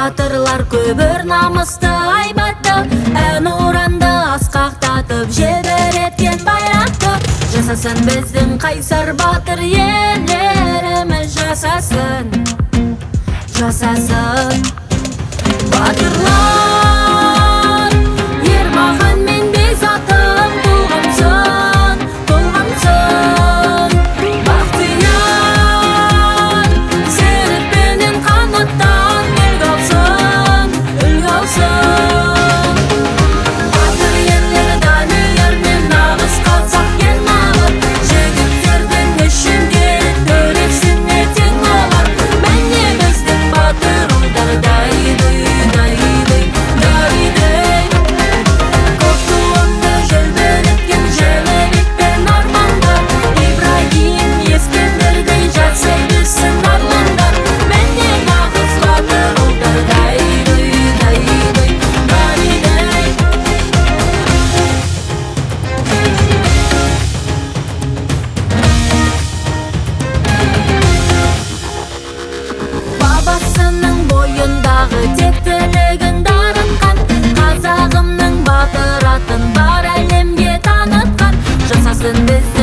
Батырлар көбір намысты айбатты, ән ұранды асқақтатып жебіреткен байрақты. Жасасын біздің қайсар батыр елдеріміз, жасасын, жасасын. Батырлар Ермахан мен Бекзатым толғамсын, толғамсын. Бақтияр серіппенен қанаттан үлгі алсын, үлгі алсын. Батыр ерлер Данияр мен нағыз қазақ ел нағып, жігіттердің ішінде төресіне тең олар. Мәне біздің батыр ұлдар дайды, дайды, дайды. Көк туымды желбіреткен Желебек пен Армандар, Ибрагим, Ескендірдей жатсай білсін арландар. Мәне нағыз батыр ұлдар дайды, дайды, дайды. Бабасының бойындағы тектілігін дарытқан, қазағымның батыр атын бар әлемге танытқан. Жасасын біз